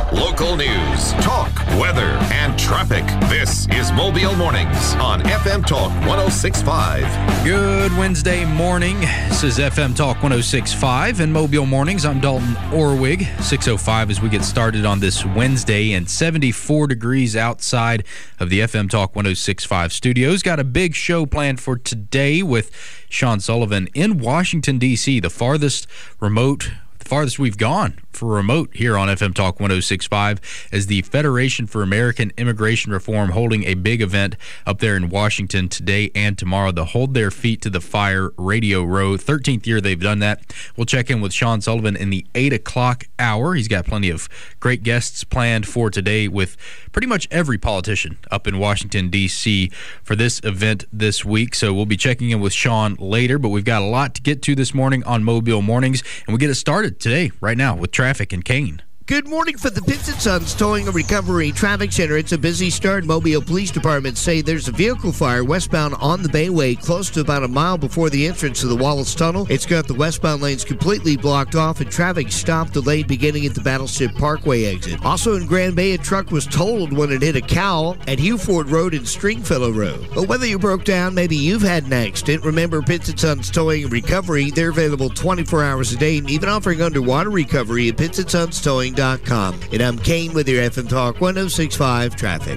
Local news, talk, weather, and traffic. This is Mobile Mornings on FM Talk 106.5. Good Wednesday morning. This is FM Talk 106.5 and Mobile Mornings. I'm Dalton Orwig. 6:05 as we get started on this Wednesday, and 74 degrees outside of the FM Talk 106.5 studios. Got a big show planned for today with Sean Sullivan in Washington, D.C., the farthest we've gone for remote here on FM Talk 106.5, as the Federation for American Immigration Reform holding a big event up there in Washington today and tomorrow to hold their feet to the fire Radio Row. 13th year they've done that. We'll check in with Sean Sullivan in the 8 o'clock hour. He's got plenty of great guests planned for today with pretty much every politician up in Washington, D.C. for this event this week. So we'll be checking in with Sean later, but we've got a lot to get to this morning on Mobile Mornings, and we'll get it started today, right now, with traffic and Kane. Good morning for the Pitts & Sons Towing and Recovery Traffic Center. It's a busy start. Mobile Police Department say there's a vehicle fire westbound on the Bayway, close to about a mile before the entrance to the Wallace Tunnel. It's got the westbound lanes completely blocked off and traffic stopped delayed beginning at the Battleship Parkway exit. Also in Grand Bay, a truck was totaled when it hit a cow at Hugh Ford Road and Stringfellow Road. But whether you broke down, maybe you've had an accident, remember Pitts & Sons Towing and Recovery. They're available 24 hours a day and even offering underwater recovery at pittsandsonstowing.com. And I'm Kane with your FM Talk 106.5 traffic.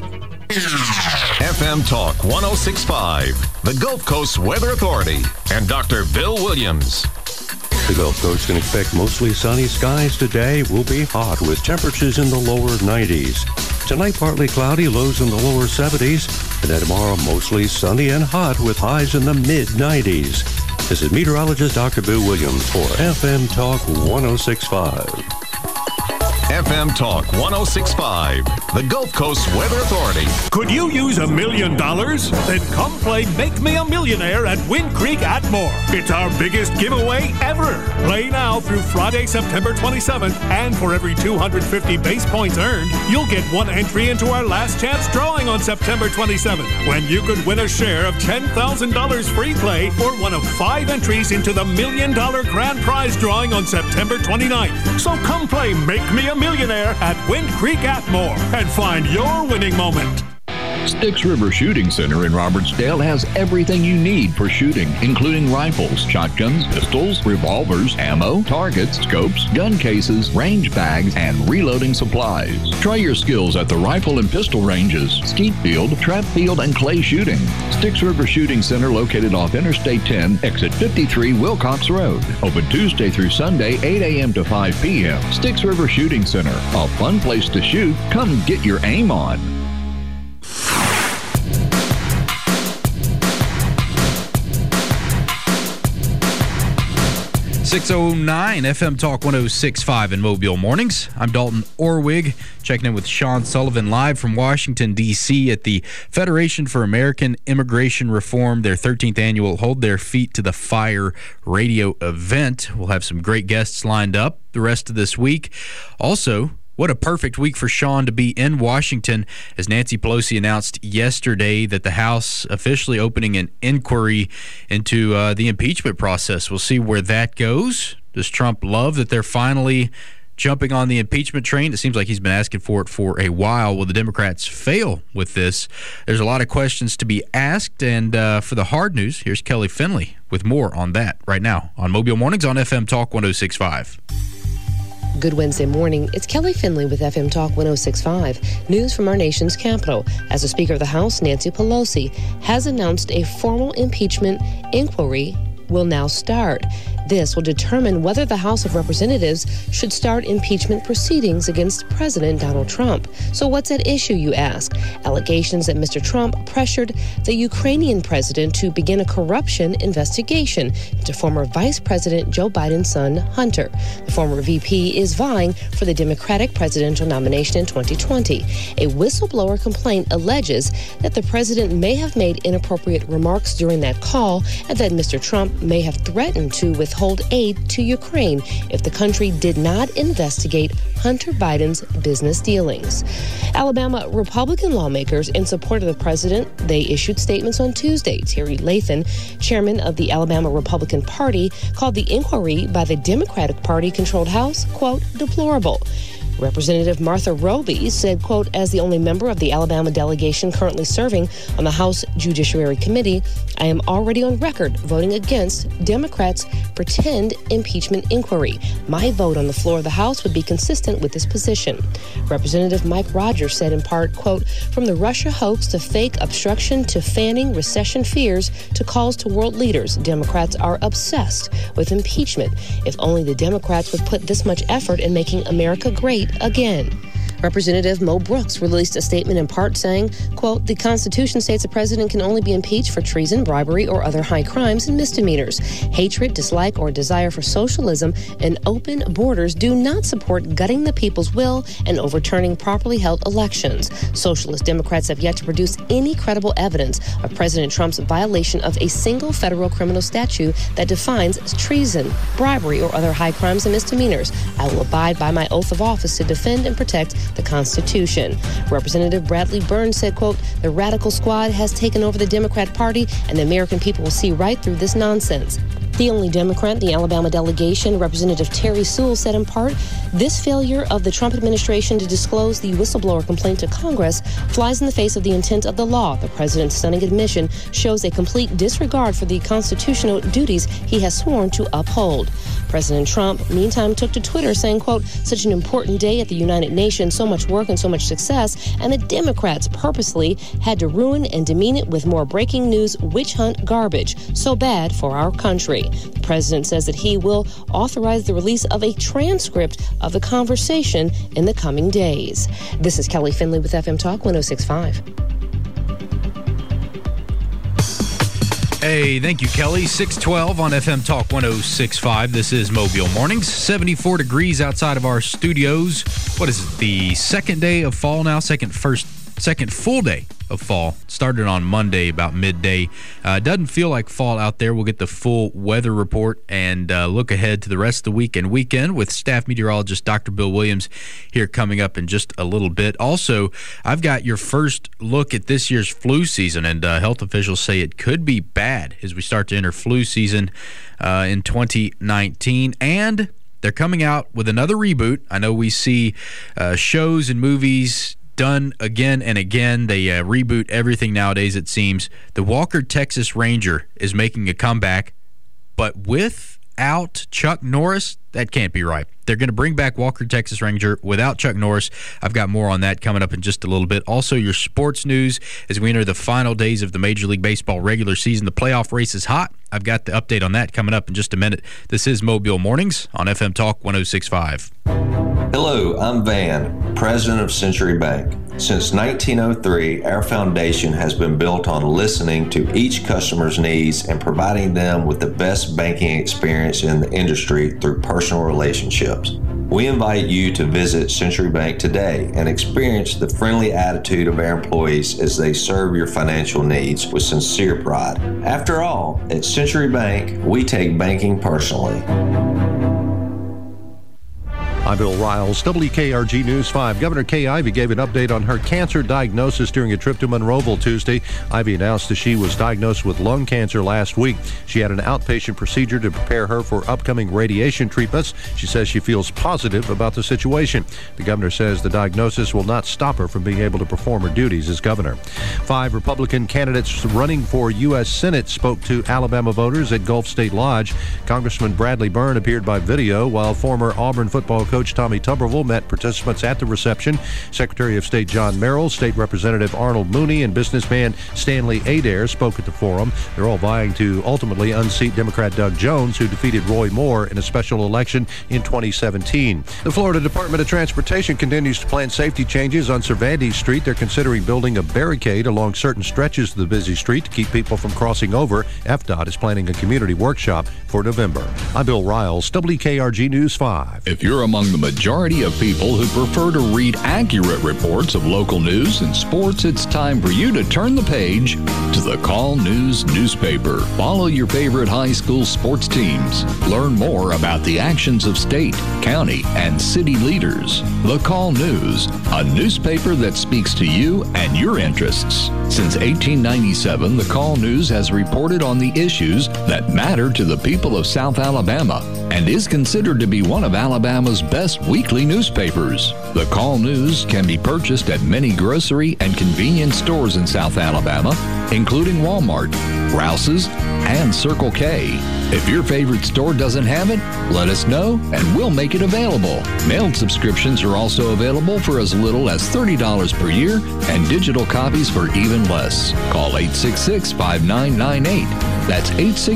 FM Talk 106.5, the Gulf Coast Weather Authority, and Dr. Bill Williams. The Gulf Coast can expect mostly sunny skies today. Will be hot with temperatures in the lower 90s. Tonight, partly cloudy, lows in the lower 70s. And then tomorrow, mostly sunny and hot with highs in the mid-90s. This is meteorologist Dr. Bill Williams for FM Talk 106.5. FM Talk 106.5, the Gulf Coast Weather Authority. Could you use $1 million? Then come play Make Me a Millionaire at Wind Creek Atmore. It's our biggest giveaway ever. Play now through Friday, September 27th, and for every 250 base points earned, you'll get one entry into our last chance drawing on September 27th, when you could win a share of $10,000 free play or one of 5 entries into the $1 million grand prize drawing on September 29th. So come play Make Me a Millionaire at Wind Creek Atmore and find your winning moment. Styx River Shooting Center in Robertsdale has everything you need for shooting, including rifles, shotguns, pistols, revolvers, ammo, targets, scopes, gun cases, range bags, and reloading supplies. Try your skills at the rifle and pistol ranges, skeet field, trap field, and clay shooting. Styx River Shooting Center located off Interstate 10, exit 53, Wilcox Road. Open Tuesday through Sunday, 8 a.m. to 5 p.m. Styx River Shooting Center, a fun place to shoot. Come get your aim on. 6:09 FM Talk 106.5 in Mobile Mornings. I'm Dalton Orwig, checking in with Sean Sullivan live from Washington, D.C. at the Federation for American Immigration Reform, their 13th annual Hold Their Feet to the Fire radio event. We'll have some great guests lined up the rest of this week. Also, what a perfect week for Sean to be in Washington, as Nancy Pelosi announced yesterday that the House officially opening an inquiry into the impeachment process. We'll see where that goes. Does Trump love that they're finally jumping on the impeachment train? It seems like he's been asking for it for a while. Will the Democrats fail with this? There's a lot of questions to be asked, and for the hard news, here's Kelly Finley with more on that right now on Mobile Mornings on FM Talk 106.5. Good Wednesday morning. It's Kelly Finley with FM Talk 106.5. News from our nation's capital. As the Speaker of the House, Nancy Pelosi, has announced a formal impeachment inquiry will now start. This will determine whether the House of Representatives should start impeachment proceedings against President Donald Trump. So what's at issue, you ask? Allegations that Mr. Trump pressured the Ukrainian president to begin a corruption investigation into former Vice President Joe Biden's son, Hunter. The former VP is vying for the Democratic presidential nomination in 2020. A whistleblower complaint alleges that the president may have made inappropriate remarks during that call and that Mr. Trump may have threatened to withhold aid to Ukraine if the country did not investigate Hunter Biden's business dealings. Alabama Republican lawmakers in support of the president, they issued statements on Tuesday. Terry Lathan, chairman of the Alabama Republican Party, called the inquiry by the Democratic Party-controlled House, quote, deplorable. Representative Martha Roby said, quote, as the only member of the Alabama delegation currently serving on the House Judiciary Committee, I am already on record voting against Democrats' pretend impeachment inquiry. My vote on the floor of the House would be consistent with this position. Representative Mike Rogers said in part, quote, from the Russia hoax to fake obstruction to fanning recession fears to calls to world leaders, Democrats are obsessed with impeachment. If only the Democrats would put this much effort in making America great again. Representative Mo Brooks released a statement in part saying, quote, the Constitution states a president can only be impeached for treason, bribery, or other high crimes and misdemeanors. Hatred, dislike, or desire for socialism and open borders do not support gutting the people's will and overturning properly held elections. Socialist Democrats have yet to produce any credible evidence of President Trump's violation of a single federal criminal statute that defines treason, bribery, or other high crimes and misdemeanors. I will abide by my oath of office to defend and protect the Constitution. Representative Bradley Burns said, quote, the radical squad has taken over the Democrat Party and the American people will see right through this nonsense. The only Democrat in the Alabama delegation, Representative Terry Sewell, said in part, this failure of the Trump administration to disclose the whistleblower complaint to Congress flies in the face of the intent of the law. The president's stunning admission shows a complete disregard for the constitutional duties he has sworn to uphold. President Trump, meantime, took to Twitter saying, quote, such an important day at the United Nations, so much work and so much success, and the Democrats purposely had to ruin and demean it with more breaking news witch hunt garbage. So bad for our country. The president says that he will authorize the release of a transcript of the conversation in the coming days. This is Kelly Finley with FM Talk 106.5. Hey, thank you, Kelly. 612 on FM Talk 106.5. This is Mobile Mornings. 74 degrees outside of our studios. What is it, the second day of fall now? Second full day of fall. Started on Monday about midday. Doesn't feel like fall out there. We'll get the full weather report and look ahead to the rest of the week and weekend with staff meteorologist Dr. Bill Williams here coming up in just a little bit. Also, I've got your first look at this year's flu season, and health officials say it could be bad as we start to enter flu season in 2019. And they're coming out with another reboot. I know we see shows and movies done again and again. They reboot everything nowadays, it seems. The Walker Texas Ranger is making a comeback, but without Chuck Norris. That can't be right. They're going to bring back Walker Texas Ranger without Chuck Norris. I've got more on that coming up in just a little bit. Also, your sports news as we enter the final days of the Major League Baseball regular season. The playoff race is hot. I've got the update on that coming up in just a minute. This is Mobile Mornings on FM Talk 106.5. Hello, I'm Van, president of Century Bank. Since 1903, our foundation has been built on listening to each customer's needs and providing them with the best banking experience in the industry through personal relationships. We invite you to visit Century Bank today and experience the friendly attitude of our employees as they serve your financial needs with sincere pride. After all, at Century Bank, we take banking personally. I'm Bill Riles, WKRG News 5. Governor Kay Ivey gave an update on her cancer diagnosis during a trip to Monroeville Tuesday. Ivey announced that she was diagnosed with lung cancer last week. She had an outpatient procedure to prepare her for upcoming radiation treatments. She says she feels positive about the situation. The governor says the diagnosis will not stop her from being able to perform her duties as governor. 5 Republican candidates running for U.S. Senate spoke to Alabama voters at Gulf State Lodge. Congressman Bradley Byrne appeared by video, while former Auburn football coach Tommy Tuberville met participants at the reception. Secretary of State John Merrill, State Representative Arnold Mooney, and businessman Stanley Adair spoke at the forum. They're all vying to ultimately unseat Democrat Doug Jones, who defeated Roy Moore in a special election in 2017. The Florida Department of Transportation continues to plan safety changes on Cervantes Street. They're considering building a barricade along certain stretches of the busy street to keep people from crossing over. FDOT is planning a community workshop for November. I'm Bill Riles, WKRG News 5. If you're among the majority of people who prefer to read accurate reports of local news and sports, it's time for you to turn the page to the Call News newspaper. Follow your favorite high school sports teams. Learn more about the actions of state, county, and city leaders. The Call News, a newspaper that speaks to you and your interests. Since 1897, the Call News has reported on the issues that matter to the people of South Alabama and is considered to be one of Alabama's best weekly newspapers. The Call News can be purchased at many grocery and convenience stores in South Alabama, including Walmart, Rouse's, and Circle K. If your favorite store doesn't have it, let us know and we'll make it available. Mailed subscriptions are also available for as little as $30 per year and digital copies for even less. Call 866-5998. That's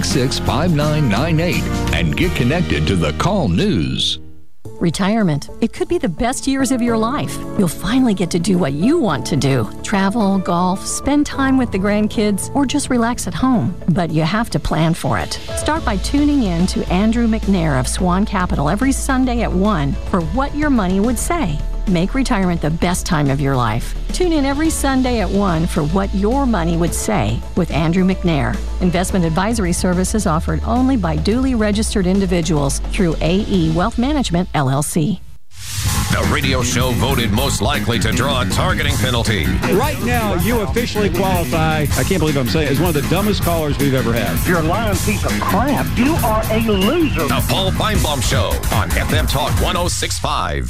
866-5998 and get connected to the Call News. Retirement. It could be the best years of your life. You'll finally get to do what you want to do. Travel, golf, spend time with the grandkids, or just relax at home. But you have to plan for it. Start by tuning in to Andrew McNair of Swan Capital every Sunday at 1 for What Your Money Would Say. Make retirement the best time of your life. Tune in every Sunday at 1 for What Your Money Would Say with Andrew McNair. Investment advisory services offered only by duly registered individuals through AE Wealth Management, LLC. The radio show voted most likely to draw a targeting penalty. Right now, you officially qualify, I can't believe I'm saying it, as one of the dumbest callers we've ever had. You're a lying piece of crap. You are a loser. The Paul Feinbaum Show on FM Talk 106.5.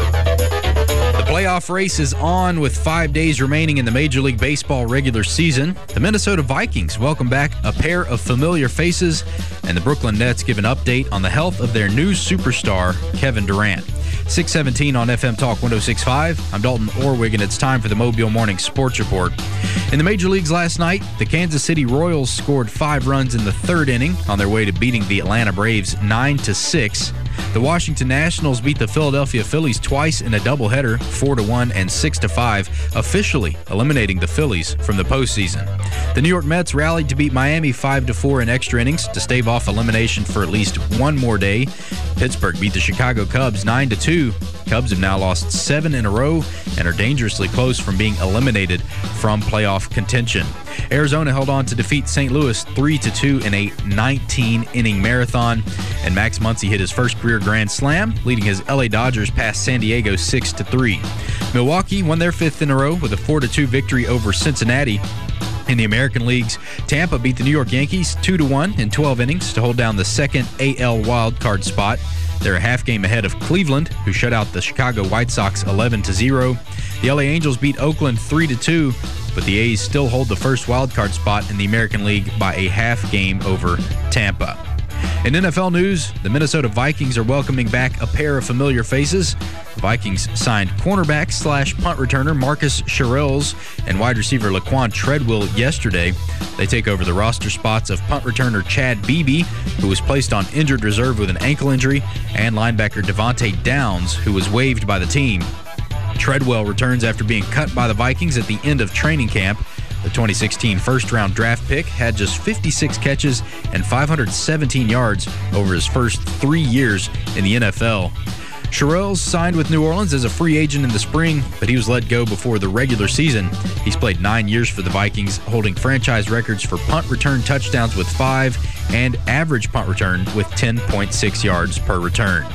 The playoff race is on with 5 days remaining in the Major League Baseball regular season. The Minnesota Vikings welcome back a pair of familiar faces, and the Brooklyn Nets give an update on the health of their new superstar, Kevin Durant. 6:17 on FM Talk 106.5. I'm Dalton Orwig, and it's time for the Mobile Morning Sports Report. In the Major Leagues last night, the Kansas City Royals scored 5 runs in the third inning on their way to beating the Atlanta Braves 9-6. The Washington Nationals beat the Philadelphia Phillies twice in a doubleheader, 4-1 and 6-5, officially eliminating the Phillies from the postseason. The New York Mets rallied to beat Miami 5-4 in extra innings to stave off elimination for at least one more day. Pittsburgh beat the Chicago Cubs 9-2. Cubs have now lost 7 in a row and are dangerously close from being eliminated from playoff contention. Arizona held on to defeat St. Louis 3-2 in a 19-inning marathon, and Max Muncy hit his first career grand slam, leading his LA Dodgers past San Diego 6-3. Milwaukee won their 5th in a row with a 4-2 victory over Cincinnati. In the American Leagues, Tampa beat the New York Yankees 2-1 in 12 innings to hold down the second AL wildcard spot. They're a half game ahead of Cleveland, who shut out the Chicago White Sox 11-0. The LA Angels beat Oakland 3-2, but the A's still hold the first wildcard spot in the American League by a half game over Tampa. In NFL news, the Minnesota Vikings are welcoming back a pair of familiar faces. The Vikings signed cornerback/punt returner Marcus Sherrills and wide receiver Laquan Treadwell yesterday. They take over the roster spots of punt returner Chad Beebe, who was placed on injured reserve with an ankle injury, and linebacker Devontae Downs, who was waived by the team. Treadwell returns after being cut by the Vikings at the end of training camp. The 2016 first-round draft pick had just 56 catches and 517 yards over his first 3 years in the NFL. Sherrills signed with New Orleans as a free agent in the spring, but he was let go before the regular season. He's played 9 years for the Vikings, holding franchise records for punt return touchdowns with 5 and average punt return with 10.6 yards per return.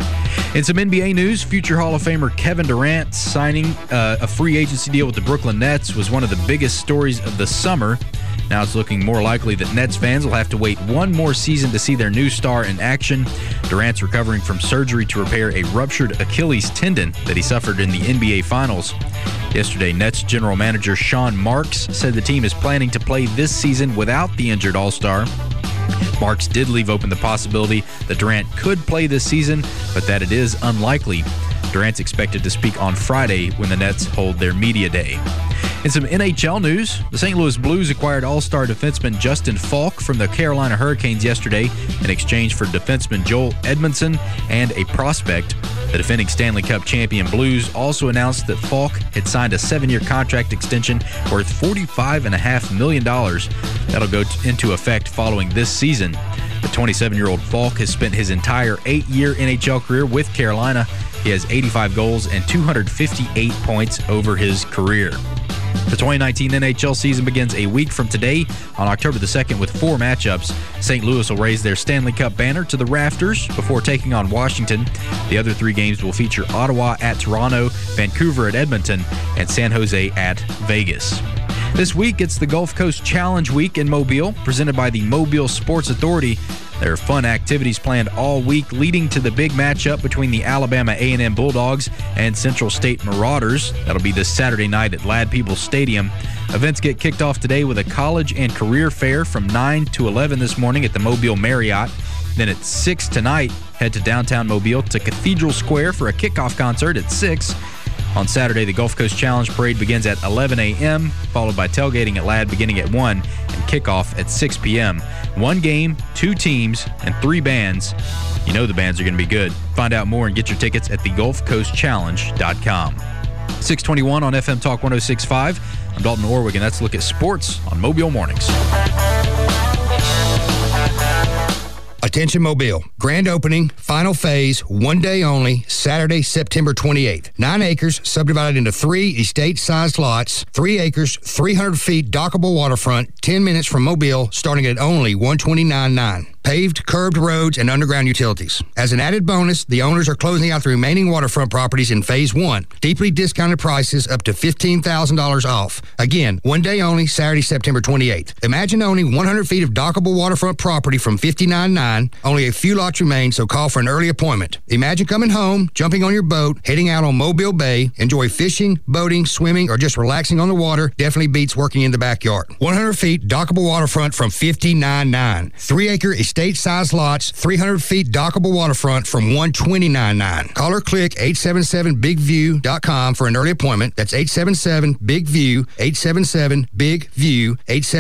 In some NBA news, future Hall of Famer Kevin Durant signing a free agency deal with the Brooklyn Nets was one of the biggest stories of the summer. Now it's looking more likely that Nets fans will have to wait one more season to see their new star in action. Durant's recovering from surgery to repair a ruptured Achilles tendon that he suffered in the NBA Finals. Yesterday, Nets general manager Sean Marks said the team is planning to play this season without the injured All-Star. Marks did leave open the possibility that Durant could play this season, but that it is unlikely. Durant's expected to speak on Friday when the Nets hold their media day. In some NHL news, the St. Louis Blues acquired All-Star defenseman Justin Falk from the Carolina Hurricanes yesterday in exchange for defenseman Joel Edmondson and a prospect. The defending Stanley Cup champion Blues also announced that Falk had signed a 7-year contract extension worth $45.5 million. That'll go into effect following this season. The 27-year-old Falk has spent his entire 8-year NHL career with Carolina. He has 85 goals and 258 points over his career. The 2019 NHL season begins a week from today on October the 2nd with 4 matchups. St. Louis will raise their Stanley Cup banner to the rafters before taking on Washington. The other 3 games will feature Ottawa at Toronto, Vancouver at Edmonton, and San Jose at Vegas. This week, it's the Gulf Coast Challenge Week in Mobile, presented by the Mobile Sports Authority. There are fun activities planned all week leading to the big matchup between the Alabama A&M Bulldogs and Central State Marauders. That'll be this Saturday night at Ladd-Peebles Stadium. Events get kicked off today with a college and career fair from 9 to 11 this morning at the Mobile Marriott. Then at 6 tonight, head to downtown Mobile to Cathedral Square for a kickoff concert at 6. On Saturday, the Gulf Coast Challenge Parade begins at 11 a.m., followed by tailgating at Ladd beginning at 1 and kickoff at 6 p.m. 1 game, 2 teams, and 3 bands. You know the bands are going to be good. Find out more and get your tickets at thegulfcoastchallenge.com. 621 on FM Talk 106.5. I'm Dalton Orwig, and that's a look at sports on Mobile Mornings. Attention Mobile. Grand opening, final phase, 1 day only, Saturday, September 28th. 9 acres subdivided into 3 estate-sized lots, 3 acres, 300 feet dockable waterfront, 10 minutes from Mobile, starting at only $129.9. Paved, curbed roads, and underground utilities. As an added bonus, the owners are closing out the remaining waterfront properties in Phase 1. Deeply discounted prices up to $15,000 off. Again, 1 day only, Saturday, September 28th. Imagine owning 100 feet of dockable waterfront property from $59.9. Only a few lots remain, so call for an early appointment. Imagine coming home, jumping on your boat, heading out on Mobile Bay. Enjoy fishing, boating, swimming, or just relaxing on the water. Definitely beats working in the backyard. 100 feet dockable waterfront from $59.9. 3-acre estate-sized lots, 300 feet dockable waterfront from $129.9. Call or click 877-BIG-VIEW.com for an early appointment. That's 877-BIG-VIEW, 877-BIG-VIEW,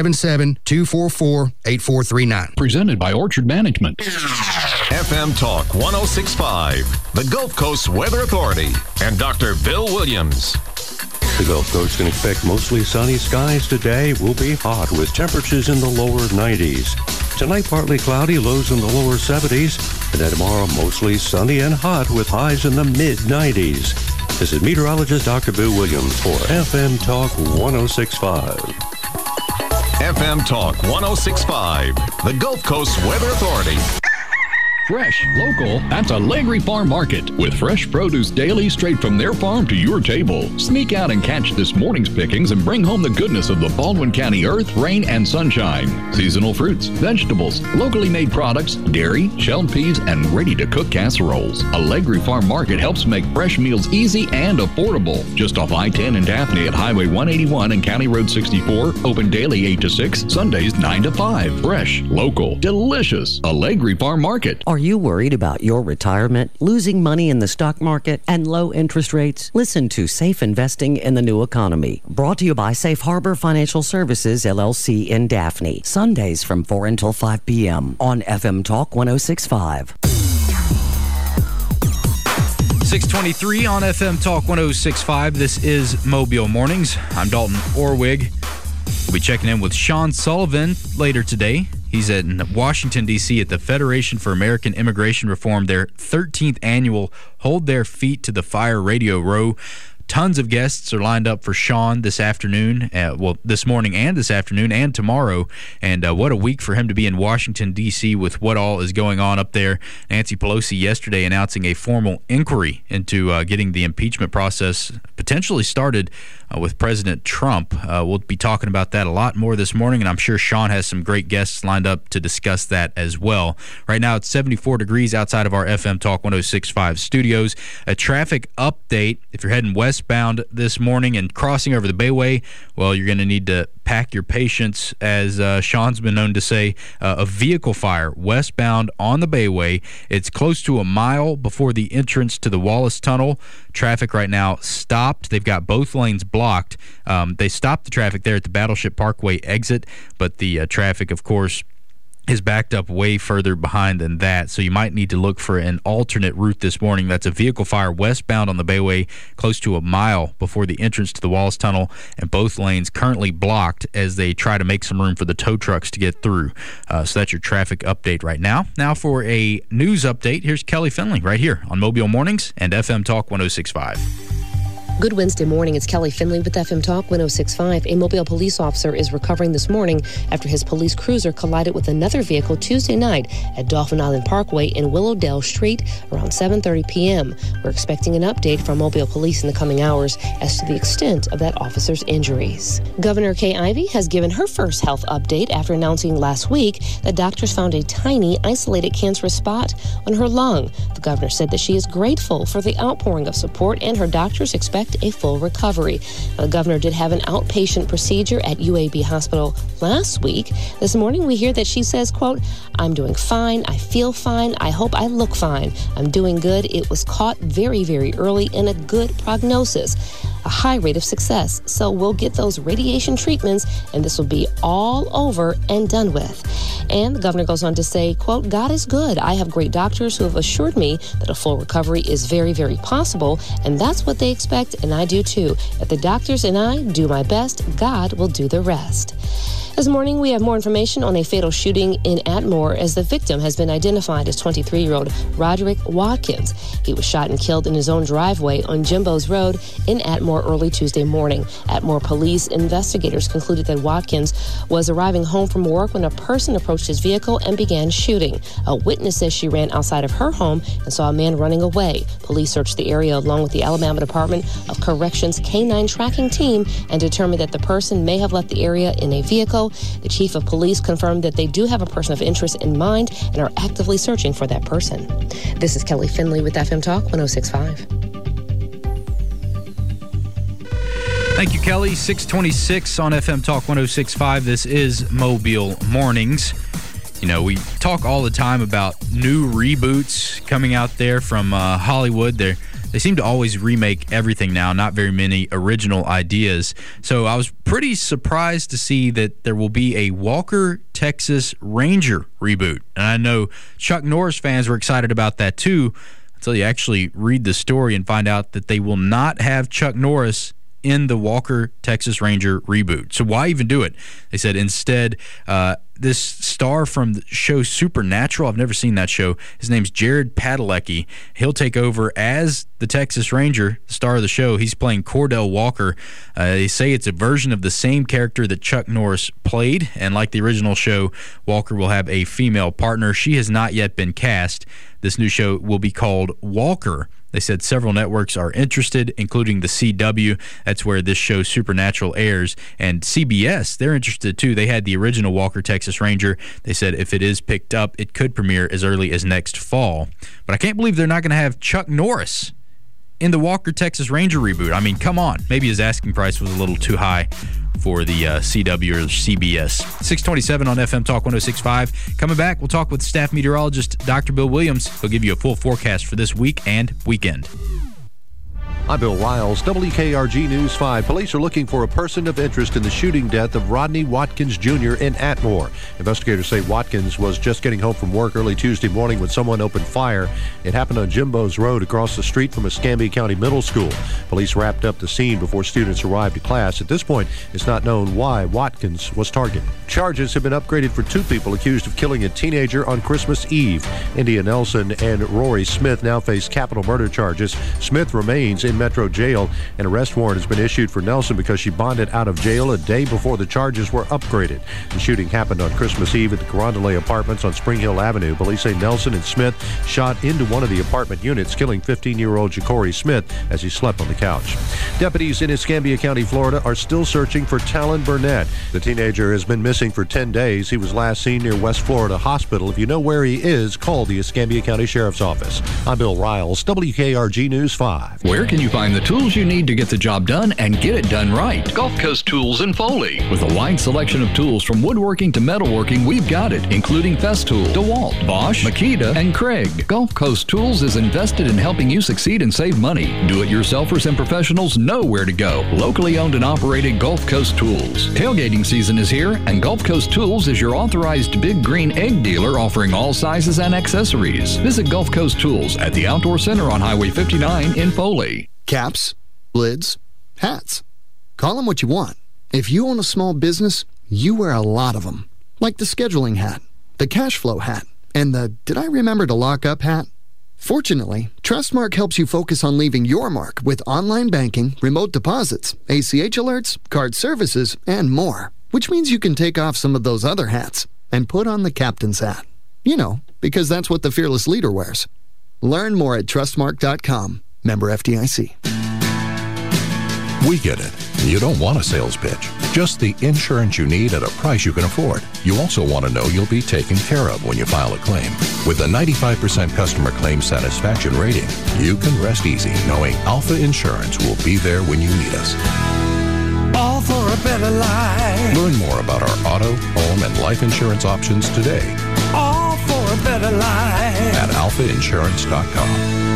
877-244-8439. Presented by Orchard Management. FM Talk 106.5, the Gulf Coast Weather Authority, and Dr. Bill Williams. The Gulf Coast can expect mostly sunny skies today. Will be hot with temperatures in the lower 90s. Tonight, partly cloudy, lows in the lower 70s. And then tomorrow, mostly sunny and hot with highs in the mid-90s. This is meteorologist Dr. Bill Williams for FM Talk 106.5. FM Talk 106.5, the Gulf Coast Weather Authority. Fresh, local, that's Allegri Farm Market with fresh produce daily straight from their farm to your table. Sneak out and catch this morning's pickings and bring home the goodness of the Baldwin County earth, rain, and sunshine. Seasonal fruits, vegetables, locally made products, dairy, shelled peas, and ready-to-cook casseroles. Allegri Farm Market helps make fresh meals easy and affordable. Just off I-10 in Daphne at Highway 181 and County Road 64. Open daily 8 to 6, Sundays 9 to 5. Fresh, local, delicious. Allegri Farm Market. Are you worried about your retirement, losing money in the stock market, and low interest rates? Listen to Safe Investing in the New Economy. Brought to you by Safe Harbor Financial Services, LLC in Daphne. Sundays from 4 until 5 p.m. on FM Talk 106.5. 623 on FM Talk 106.5. This is Mobile Mornings. I'm Dalton Orwig. We'll be checking in with Sean Sullivan later today. He's in Washington, D.C. at the Federation for American Immigration Reform, their 13th annual Hold Their Feet to the Fire Radio Row. Tons of guests are lined up for Sean this afternoon, this morning and this afternoon and tomorrow. And what a week for him to be in Washington, D.C. with what all is going on up there. Nancy Pelosi yesterday announcing a formal inquiry into getting the impeachment process potentially started with President Trump. We'll be talking about that a lot more this morning, and I'm sure Sean has some great guests lined up to discuss that as well. Right now, it's 74 degrees outside of our FM Talk 106.5 studios. A traffic update. If you're heading westbound this morning and crossing over the Bayway, well, you're going to need to pack your patience, as Sean's been known to say. A vehicle fire westbound on the Bayway. It's close to a mile before the entrance to the Wallace Tunnel. Traffic right now stopped. They've got both lanes blocked. They stopped the traffic there at the Battleship Parkway exit, but the traffic, of course, is backed up way further behind than that, so you might need to look for an alternate route this morning. That's a vehicle fire westbound on the Bayway, close to a mile before the entrance to the Wallace Tunnel, and both lanes currently blocked as they try to make some room for the tow trucks to get through. So that's your traffic update right now. Now for a news update, here's Kelly Finley right here on Mobile Mornings and FM Talk 106.5. Good Wednesday morning. It's Kelly Finley with FM Talk 106.5. A Mobile police officer is recovering this morning after his police cruiser collided with another vehicle Tuesday night at Dolphin Island Parkway in Willowdale Street around 7:30 p.m. We're expecting an update from Mobile Police in the coming hours as to the extent of that officer's injuries. Governor Kay Ivey has given her first health update after announcing last week that doctors found a tiny, isolated cancerous spot on her lung. The governor said that she is grateful for the outpouring of support and her doctors expect a full recovery. The governor did have an outpatient procedure at UAB Hospital last week. This morning we hear that she says, quote, "I'm doing fine. I feel fine. I hope I look fine. I'm doing good. It was caught very, very early in a good prognosis. A high rate of success. So we'll get those radiation treatments and this will be all over and done with." And the governor goes on to say, quote, "God is good. I have great doctors who have assured me that a full recovery is very, very possible, and that's what they expect, and I do too. If the doctors and I do my best, God will do the rest." This morning, we have more information on a fatal shooting in Atmore as the victim has been identified as 23-year-old Roderick Watkins. He was shot and killed in his own driveway on Jimbo's Road in Atmore early Tuesday morning. Atmore police investigators concluded that Watkins was arriving home from work when a person approached his vehicle and began shooting. A witness says she ran outside of her home and saw a man running away. Police searched the area along with the Alabama Department of Corrections K-9 tracking team and determined that the person may have left the area in a vehicle. The chief of police confirmed that they do have a person of interest in mind and are actively searching for that person. This is Kelly Finley with FM Talk 106.5. Thank you, Kelly. 626 on FM Talk 106.5. This is Mobile Mornings. You know, we talk all the time about new reboots coming out there from Hollywood. They seem to always remake everything now, not very many original ideas. So I was pretty surprised to see that there will be a Walker, Texas Ranger reboot. And I know Chuck Norris fans were excited about that too, until you actually read the story and find out that they will not have Chuck Norris in the Walker, Texas Ranger reboot. So why even do it? They said instead, this star from the show Supernatural, I've never seen that show, his name's Jared Padalecki. He'll take over as the Texas Ranger, the star of the show. He's playing Cordell Walker. They say it's a version of the same character that Chuck Norris played, and like the original show, Walker will have a female partner. She has not yet been cast. This new show will be called Walker. They said several networks are interested, including the CW. That's where this show Supernatural airs. And CBS, they're interested too. They had the original Walker, Texas Ranger. They said if it is picked up, it could premiere as early as next fall. But I can't believe they're not going to have Chuck Norris in the Walker, Texas Ranger reboot. I mean, come on. Maybe his asking price was a little too high for the CW or CBS. 627 on FM Talk 106.5. Coming back, we'll talk with staff meteorologist Dr. Bill Williams. He'll give you a full forecast for this week and weekend. I'm Bill Wiles, WKRG News 5. Police are looking for a person of interest in the shooting death of Rodney Watkins Jr. in Atmore. Investigators say Watkins was just getting home from work early Tuesday morning when someone opened fire. It happened on Jimbo's Road across the street from Escambia County Middle School. Police wrapped up the scene before students arrived to class. At this point, it's not known why Watkins was targeted. Charges have been upgraded for two people accused of killing a teenager on Christmas Eve. India Nelson and Rory Smith now face capital murder charges. Smith remains in Metro Jail. An arrest warrant has been issued for Nelson because she bonded out of jail a day before the charges were upgraded. The shooting happened on Christmas Eve at the Carondelet Apartments on Spring Hill Avenue. Police say Nelson and Smith shot into one of the apartment units, killing 15-year-old Ja'Cory Smith as he slept on the couch. Deputies in Escambia County, Florida, are still searching for Talon Burnett. The teenager has been missing for 10 days. He was last seen near West Florida Hospital. If you know where he is, call the Escambia County Sheriff's Office. I'm Bill Riles, WKRG News 5. Where can you find the tools you need to get the job done and get it done right? Gulf Coast Tools in Foley. With a wide selection of tools from woodworking to metalworking, we've got it, including Festool, DeWalt, Bosch, Makita, and Craig. Gulf Coast Tools is invested in helping you succeed and save money. Do-it-yourselfers and professionals know where to go. Locally owned and operated Gulf Coast Tools. Tailgating season is here, and Gulf Coast Tools is your authorized Big Green Egg dealer offering all sizes and accessories. Visit Gulf Coast Tools at the Outdoor Center on Highway 59 in Foley. Caps, lids, hats. Call them what you want. If you own a small business, you wear a lot of them. Like the scheduling hat, the cash flow hat, and the did I remember to lock up hat? Fortunately, Trustmark helps you focus on leaving your mark with online banking, remote deposits, ACH alerts, card services, and more. Which means you can take off some of those other hats and put on the captain's hat. You know, because that's what the fearless leader wears. Learn more at trustmark.com. Member FDIC. We get it. You don't want a sales pitch. Just the insurance you need at a price you can afford. You also want to know you'll be taken care of when you file a claim. With a 95% customer claim satisfaction rating, you can rest easy knowing Alpha Insurance will be there when you need us. All for a better life. Learn more about our auto, home, and life insurance options today. All for a better life. At alphainsurance.com.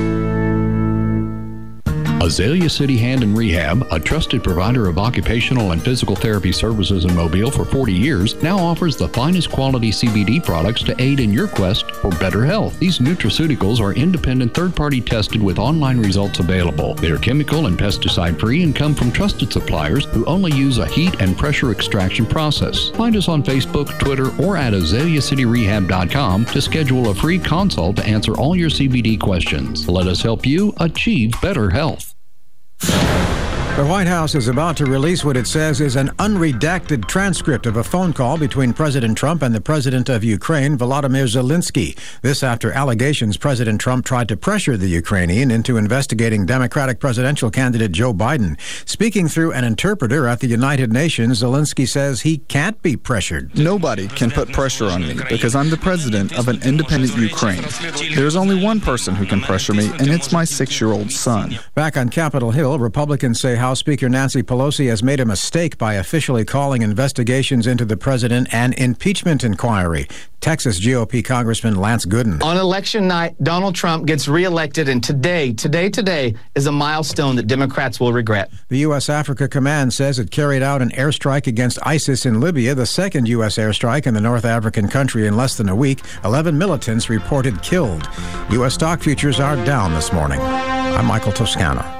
Azalea City Hand and Rehab, a trusted provider of occupational and physical therapy services in Mobile for 40 years, now offers the finest quality CBD products to aid in your quest for better health. These nutraceuticals are independent third-party tested with online results available. They are chemical and pesticide-free and come from trusted suppliers who only use a heat and pressure extraction process. Find us on Facebook, Twitter, or at azaleacityrehab.com to schedule a free consult to answer all your CBD questions. Let us help you achieve better health. The White House is about to release what it says is an unredacted transcript of a phone call between President Trump and the President of Ukraine, Volodymyr Zelensky. This after allegations President Trump tried to pressure the Ukrainian into investigating Democratic presidential candidate Joe Biden. Speaking through an interpreter at the United Nations, Zelensky says he can't be pressured. Nobody can put pressure on me because I'm the president of an independent Ukraine. There's only one person who can pressure me, and it's my 6-year-old son. Back on Capitol Hill, Republicans say House Speaker Nancy Pelosi has made a mistake by officially calling investigations into the president an impeachment inquiry. Texas GOP Congressman Lance Gooden. On election night, Donald Trump gets reelected, and today is a milestone that Democrats will regret. The U.S. Africa Command says it carried out an airstrike against ISIS in Libya, the second U.S. airstrike in the North African country in less than a week. 11 militants reported killed. U.S. stock futures are down this morning. I'm Michael Toscano.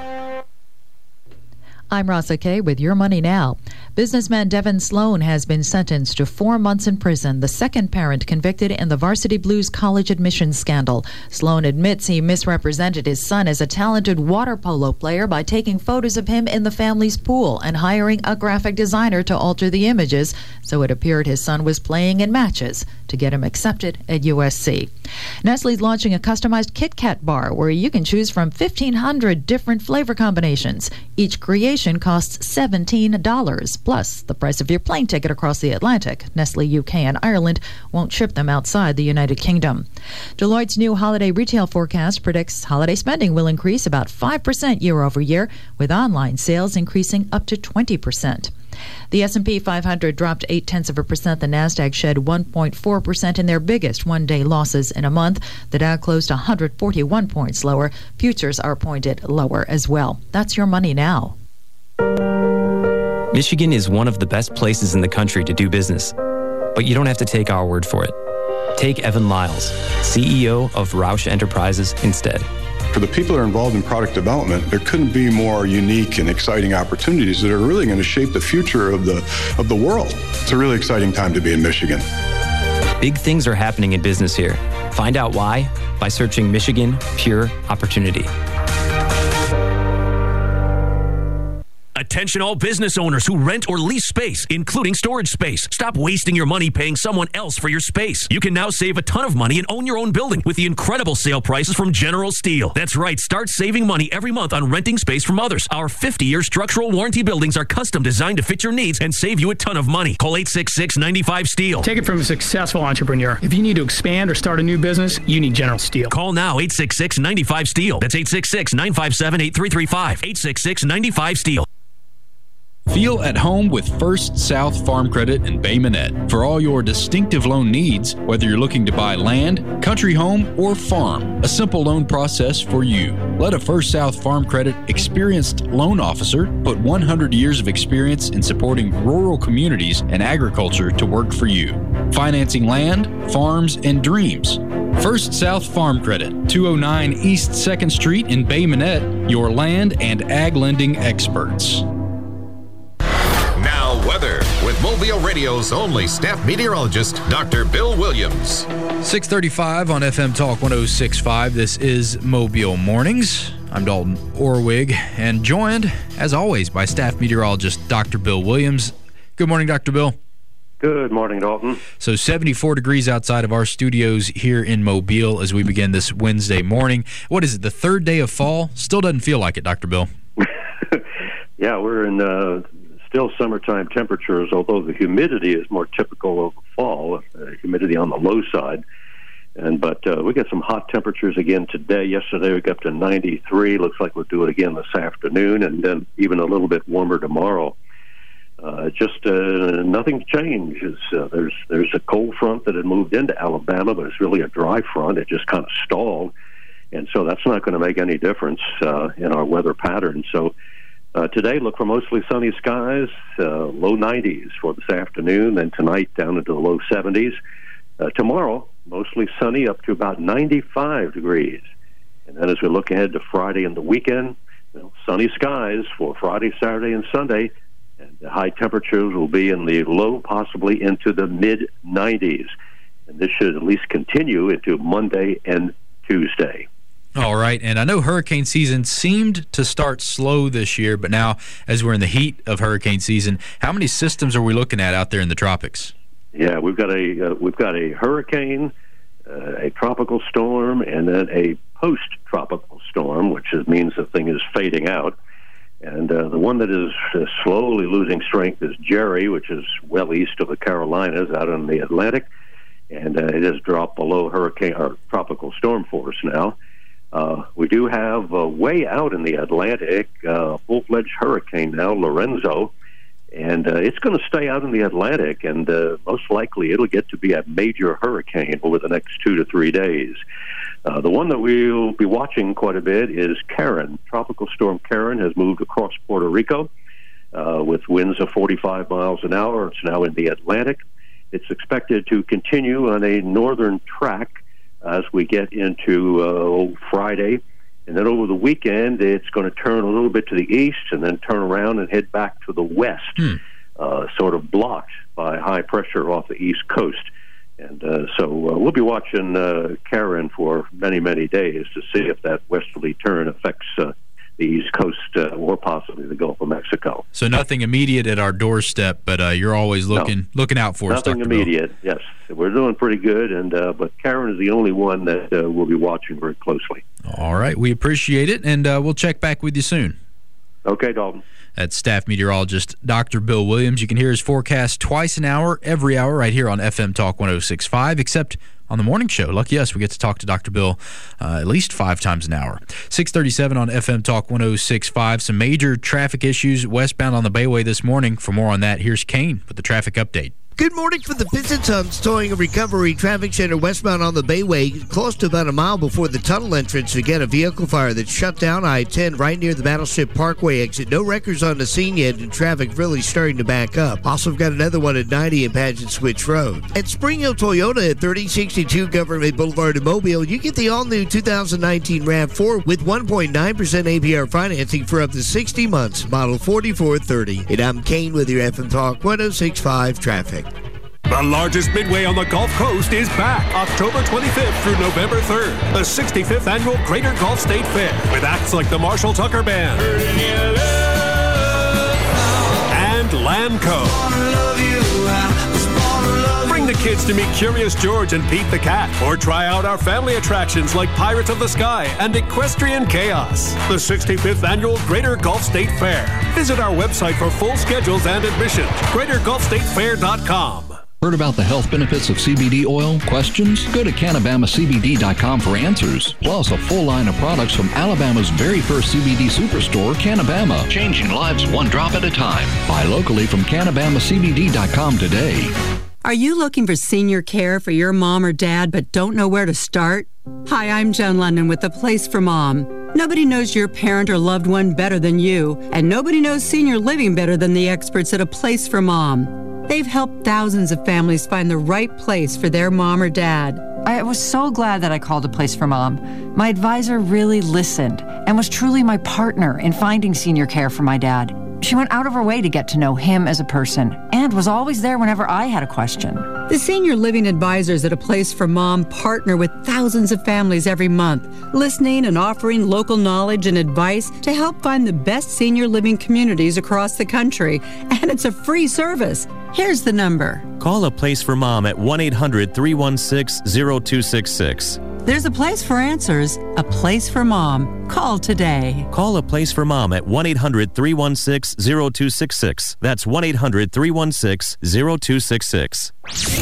I'm Rosa Kay with Your Money Now. Businessman Devin Sloan has been sentenced to 4 months in prison, the second parent convicted in the Varsity Blues college admissions scandal. Sloan admits he misrepresented his son as a talented water polo player by taking photos of him in the family's pool and hiring a graphic designer to alter the images so it appeared his son was playing in matches to get him accepted at USC. Nestle's launching a customized Kit Kat bar where you can choose from 1,500 different flavor combinations. Each creation costs $17, plus the price of your plane ticket across the Atlantic. Nestle UK and Ireland won't ship them outside the United Kingdom. Deloitte's new holiday retail forecast predicts holiday spending will increase about 5% year over year, with online sales increasing up to 20%. The S&P 500 dropped 0.8%. The Nasdaq shed 1.4% in their biggest one-day losses in a month. The Dow closed 141 points lower. Futures are pointed lower as well. That's Your Money Now. Michigan is one of the best places in the country to do business, but you don't have to take our word for it. Take Evan Lyles, CEO of Roush Enterprises, instead. For the people that are involved in product development, there couldn't be more unique and exciting opportunities that are really going to shape the future of the world. It's a really exciting time to be in Michigan. Big things are happening in business here. Find out why by searching Michigan Pure Opportunity. Attention all business owners who rent or lease space, including storage space. Stop wasting your money paying someone else for your space. You can now save a ton of money and own your own building with the incredible sale prices from General Steel. That's right, start saving money every month on renting space from others. Our 50-year structural warranty buildings are custom designed to fit your needs and save you a ton of money. Call 866-95-STEEL. Take it from a successful entrepreneur. If you need to expand or start a new business, you need General Steel. Call now, 866-95-STEEL. That's 866-957-8335. 866-95-STEEL. Feel at home with First South Farm Credit in Bay Minette. For all your distinctive loan needs, whether you're looking to buy land, country home, or farm, a simple loan process for you. Let a First South Farm Credit experienced loan officer put 100 years of experience in supporting rural communities and agriculture to work for you. Financing land, farms, and dreams. First South Farm Credit, 209 East 2nd Street in Bay Minette, your land and ag lending experts. Now weather with Mobile Radio's only staff meteorologist, Dr. Bill Williams. 6:35 on FM Talk 106.5. This is Mobile Mornings. I'm Dalton Orwig, and joined, as always, by staff meteorologist Dr. Bill Williams. Good morning, Dr. Bill. Good morning, Dalton. So 74 degrees outside of our studios here in Mobile as we begin this Wednesday morning. What is it, the third day of fall? Still doesn't feel like it, Dr. Bill. Yeah, we're in still summertime temperatures, although the humidity is more typical of fall, humidity on the low side. But we got some hot temperatures again today. Yesterday we got up to 93. Looks like we'll do it again this afternoon, and then even a little bit warmer tomorrow. Nothing changes. There's a cold front that had moved into Alabama, but it's really a dry front. It just kind of stalled, and so that's not going to make any difference in our weather pattern. So today, look for mostly sunny skies, low 90s for this afternoon, and tonight down into the low 70s. Tomorrow, mostly sunny up to about 95 degrees. And then as we look ahead to Friday and the weekend, sunny skies for Friday, Saturday, and Sunday. And the high temperatures will be in the low, possibly into the mid-90s. And this should at least continue into Monday and Tuesday. All right, and I know hurricane season seemed to start slow this year, but now as we're in the heat of hurricane season, how many systems are we looking at out there in the tropics? Yeah, we've got a hurricane, a tropical storm, and then a post-tropical storm, which means the thing is fading out. And the one that is slowly losing strength is Jerry, which is well east of the Carolinas, out in the Atlantic, and it has dropped below hurricane or tropical storm force now. We do have way out in the Atlantic full-fledged hurricane now, Lorenzo, and it's going to stay out in the Atlantic, and most likely it'll get to be a major hurricane over the next 2 to 3 days. The one that we'll be watching quite a bit is Karen. Tropical storm Karen has moved across Puerto Rico with winds of 45 miles an hour. It's now in the Atlantic. It's expected to continue on a northern track as we get into Friday. And then over the weekend, it's going to turn a little bit to the east and then turn around and head back to the west, sort of blocked by high pressure off the east coast. And so we'll be watching Karen for many, many days to see if that westerly turn affects the east coast or possibly the Gulf of Mexico. So nothing immediate at our doorstep, but you're always looking out for us, Dr. Nothing immediate, yes. We're doing pretty good, and but Karen is the only one that we'll be watching very closely. All right, we appreciate it, and we'll check back with you soon. Okay, Dalton. That's staff meteorologist Dr. Bill Williams. You can hear his forecast twice an hour, every hour, right here on FM Talk 106.5, except on the morning show. Lucky us, we get to talk to Dr. Bill at least 5 times an hour. 6:37 on FM Talk 106.5. Some major traffic issues westbound on the Bayway this morning. For more on that, here's Kane with the traffic update. Good morning from the Pissons Towing and Recovery Traffic Center westbound on the Bayway, close to about a mile before the tunnel entrance. Again, a vehicle fire that shut down I-10 right near the Battleship Parkway exit. No records on the scene yet, and traffic really starting to back up. Also, we've got another one at 90 in Pageant Switch Road. At Spring Hill Toyota at 3062 Government Boulevard in Mobile, you get the all-new 2019 RAV4 with 1.9% APR financing for up to 60 months, model 4430. And I'm Kane with your FM Talk 106.5 traffic. The largest midway on the Gulf Coast is back October 25th through November 3rd. The 65th Annual Greater Gulf State Fair with acts like the Marshall Tucker Band and Lanco. Bring the kids to meet Curious George and Pete the Cat, or try out our family attractions like Pirates of the Sky and Equestrian Chaos. The 65th Annual Greater Gulf State Fair. Visit our website for full schedules and admission. GreaterGulfStateFair.com. Heard about the health benefits of CBD oil? Questions? Go to CanabamaCBD.com for answers. Plus, a full line of products from Alabama's very first CBD superstore, Canabama. Changing lives one drop at a time. Buy locally from CanabamaCBD.com today. Are you looking for senior care for your mom or dad but don't know where to start? Hi, I'm Joan London with The Place for Mom. Nobody knows your parent or loved one better than you, and nobody knows senior living better than the experts at A Place for Mom. They've helped thousands of families find the right place for their mom or dad. I was so glad that I called A Place for Mom. My advisor really listened and was truly my partner in finding senior care for my dad. She went out of her way to get to know him as a person and was always there whenever I had a question. The Senior Living Advisors at A Place for Mom partner with thousands of families every month, listening and offering local knowledge and advice to help find the best senior living communities across the country. And it's a free service. Here's the number. Call A Place for Mom at 1-800-316-0266. There's a place for answers, a place for mom. Call today. Call A Place for Mom at 1-800-316-0266. That's 1-800-316-0266.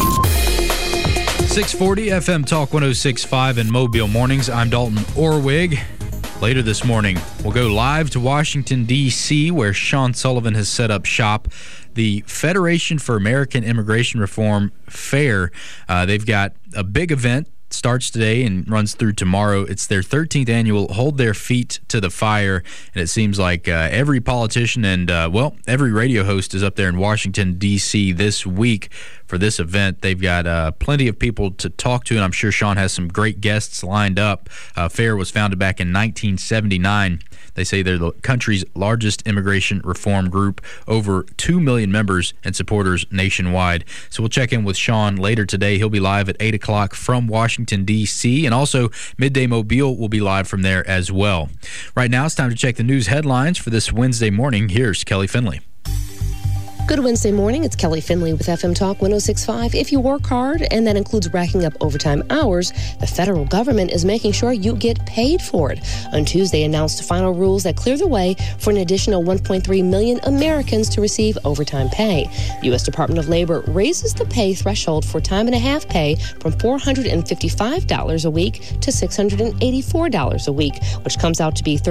640 FM Talk 106.5 in Mobile Mornings. I'm Dalton Orwig. Later this morning, we'll go live to Washington, D.C., where Sean Sullivan has set up shop. The Federation for American Immigration Reform Fair. They've got a big event. Starts today and runs through tomorrow. It's their 13th annual Hold Their Feet to the Fire, and it seems like every politician and, every radio host is up there in Washington, D.C. this week for this event. They've got plenty of people to talk to, and I'm sure Sean has some great guests lined up. FAIR was founded back in 1979. They say they're the country's largest immigration reform group, over 2 million members and supporters nationwide. So we'll check in with Sean later today. He'll be live at 8 o'clock from Washington, D.C., and also Midday Mobile will be live from there as well. Right now, it's time to check the news headlines for this Wednesday morning. Here's Kelly Finley. Good Wednesday morning. It's Kelly Finley with FM Talk 106.5. If you work hard, and that includes racking up overtime hours, the federal government is making sure you get paid for it. On Tuesday, announced final rules that clear the way for an additional 1.3 million Americans to receive overtime pay. The U.S. Department of Labor raises the pay threshold for time and a half pay from $455 a week to $684 a week, which comes out to be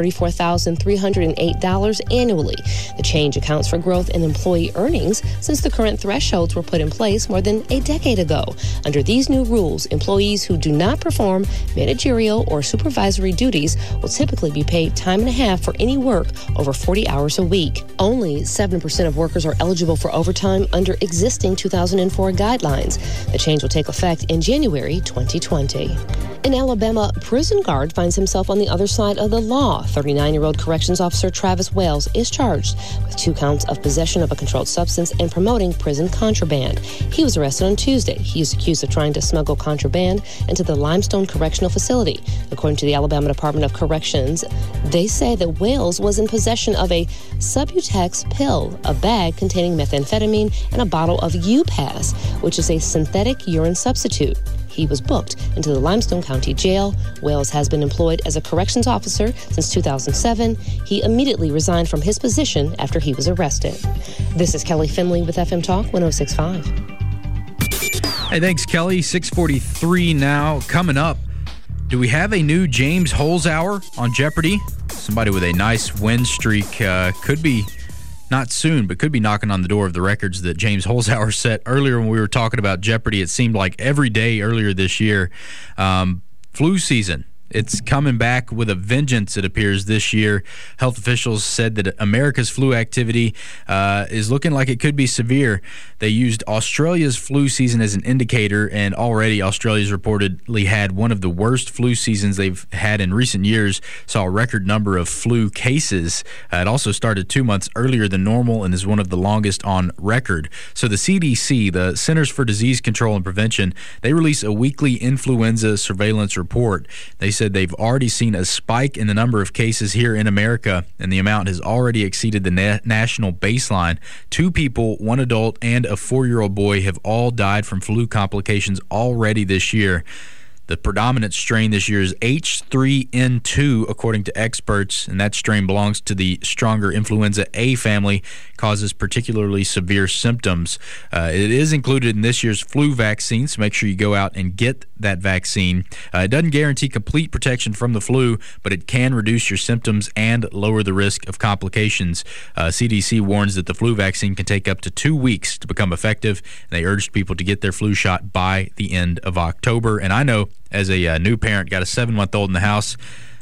$34,308 annually. The change accounts for growth in employee earnings since the current thresholds were put in place more than a decade ago. Under these new rules, employees who do not perform managerial or supervisory duties will typically be paid time and a half for any work over 40 hours a week. Only 7% of workers are eligible for overtime under existing 2004 guidelines. The change will take effect in January 2020. An Alabama prison guard finds himself on the other side of the law. 39-year-old corrections officer Travis Wales is charged with 2 counts of possession of a controlled substance and promoting prison contraband. He was arrested on Tuesday. He is accused of trying to smuggle contraband into the Limestone Correctional Facility. According to the Alabama Department of Corrections, they say that Wales was in possession of a Subutex pill, a bag containing methamphetamine, and a bottle of U-Pass, which is a synthetic urine substitute. He was booked into the Limestone County Jail. Wales has been employed as a corrections officer since 2007. He immediately resigned from his position after he was arrested. This is Kelly Finley with FM Talk 106.5. Hey, thanks, Kelly. 6:43 now. Coming up, do we have a new James Holzhauer on Jeopardy? Somebody with a nice win streak could be not soon, but could be knocking on the door of the records that James Holzhauer set earlier when we were talking about Jeopardy. It seemed like every day earlier this year. Flu season. It's coming back with a vengeance, it appears, this year. Health officials said that America's flu activity is looking like it could be severe. They used Australia's flu season as an indicator, and already Australia's reportedly had one of the worst flu seasons they've had in recent years, saw a record number of flu cases. It also started 2 months earlier than normal and is one of the longest on record. So the CDC, the Centers for Disease Control and Prevention, they release a weekly influenza surveillance report. They said they've already seen a spike in the number of cases here in America, and the amount has already exceeded the national baseline. 2 people, 1 adult, and a 4-year-old boy have all died from flu complications already this year. The predominant strain this year is H3N2, according to experts, and that strain belongs to the stronger influenza A family, causes particularly severe symptoms. It is included in this year's flu vaccine, so make sure you go out and get that vaccine. It doesn't guarantee complete protection from the flu, but it can reduce your symptoms and lower the risk of complications. CDC warns that the flu vaccine can take up to 2 weeks to become effective, and they urged people to get their flu shot by the end of October. And I know, as a new parent, got a 7-month-old in the house,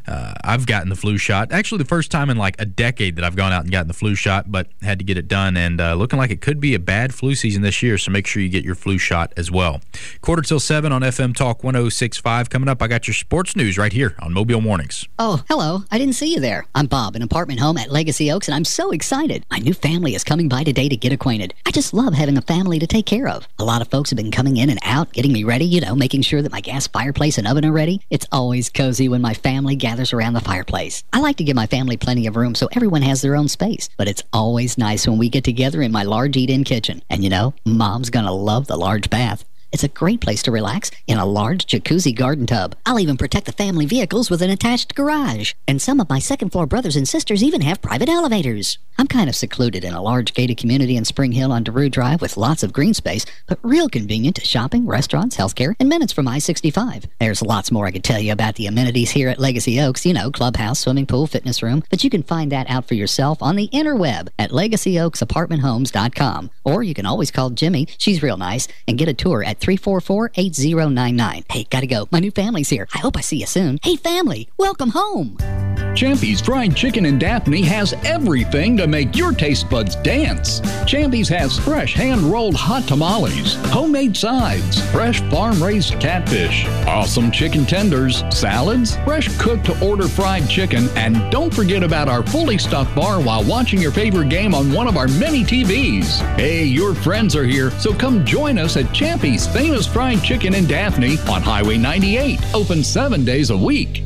I've gotten the flu shot. Actually, the first time in like a decade that I've gone out and gotten the flu shot, but had to get it done. And looking like it could be a bad flu season this year, so make sure you get your flu shot as well. 6:45 on FM Talk 106.5. Coming up, I got your sports news right here on Mobile Mornings. Oh, hello. I didn't see you there. I'm Bob, an apartment home at Legacy Oaks, and I'm so excited. My new family is coming by today to get acquainted. I just love having a family to take care of. A lot of folks have been coming in and out, getting me ready, making sure that my gas fireplace and oven are ready. It's always cozy when my family gathers around the fireplace. I like to give my family plenty of room so everyone has their own space, but it's always nice when we get together in my large eat-in kitchen. And Mom's gonna love the large bath. It's a great place to relax in a large jacuzzi garden tub. I'll even protect the family vehicles with an attached garage. And some of my second-floor brothers and sisters even have private elevators. I'm kind of secluded in a large gated community in Spring Hill on Daru Drive with lots of green space, but real convenient to shopping, restaurants, healthcare, and minutes from I-65. There's lots more I could tell you about the amenities here at Legacy Oaks, clubhouse, swimming pool, fitness room, but you can find that out for yourself on the interweb at LegacyOaksApartmentHomes.com. Or you can always call Jimmy, she's real nice, and get a tour at 344-8099. Hey, gotta go. My new family's here. I hope I see you soon. Hey, family, welcome home. Champy's Fried Chicken in Daphne has everything to make your taste buds dance. Champy's has fresh hand-rolled hot tamales, homemade sides, fresh farm-raised catfish, awesome chicken tenders, salads, fresh cooked-to-order fried chicken, and don't forget about our fully stocked bar while watching your favorite game on one of our many TVs. Hey, your friends are here, so come join us at Champy's Famous Fried Chicken in Daphne on Highway 98, open 7 days a week.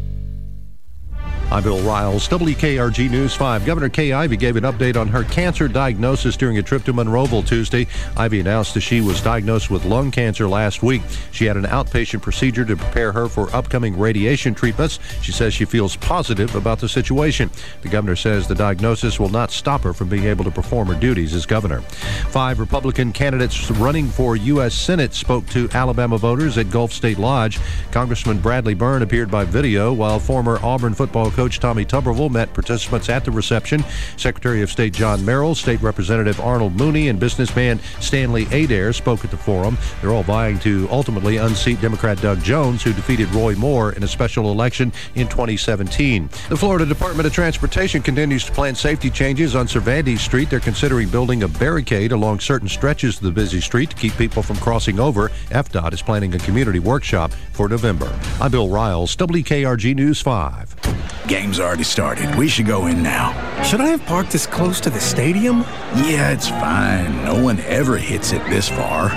I'm Bill Riles, WKRG News 5. Governor Kay Ivey gave an update on her cancer diagnosis during a trip to Monroeville Tuesday. Ivey announced that she was diagnosed with lung cancer last week. She had an outpatient procedure to prepare her for upcoming radiation treatments. She says she feels positive about the situation. The governor says the diagnosis will not stop her from being able to perform her duties as governor. 5 Republican candidates running for U.S. Senate spoke to Alabama voters at Gulf State Lodge. Congressman Bradley Byrne appeared by video, while former Auburn football coach Tommy Tuberville met participants at the reception. Secretary of State John Merrill, State Representative Arnold Mooney, and businessman Stanley Adair spoke at the forum. They're all vying to ultimately unseat Democrat Doug Jones, who defeated Roy Moore in a special election in 2017. The Florida Department of Transportation continues to plan safety changes on Cervantes Street. They're considering building a barricade along certain stretches of the busy street to keep people from crossing over. FDOT is planning a community workshop for November. I'm Bill Riles, WKRG News 5. Game's already started. We should go in now. Should I have parked this close to the stadium? Yeah, it's fine. No one ever hits it this far.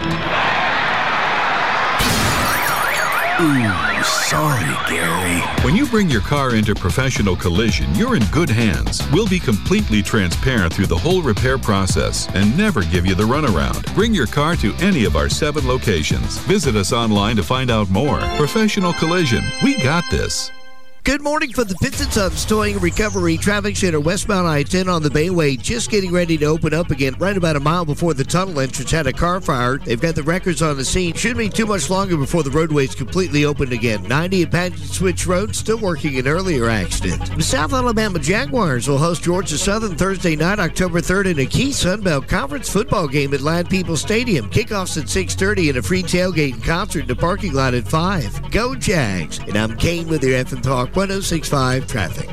Ooh, sorry, Gary. When you bring your car into Professional Collision, you're in good hands. We'll be completely transparent through the whole repair process and never give you the runaround. Bring your car to any of our 7 locations. Visit us online to find out more. Professional Collision. We got this. Good morning from the Pitts & Sons Towing and Recovery Traffic Center, westbound I-10 on the Bayway. Just getting ready to open up again. Right about a mile before the tunnel entrance had a car fire. They've got the records on the scene. Shouldn't be too much longer before the roadway is completely opened again. 90 at Pageant Switch Road, still working an earlier accident. The South Alabama Jaguars will host Georgia Southern Thursday night, October 3rd, in a key Sunbelt Conference football game at Land People Stadium. Kickoffs at 6:30 and a free tailgate and concert in the parking lot at 5. Go Jags! And I'm Kane with your FM Talk 106.5 traffic.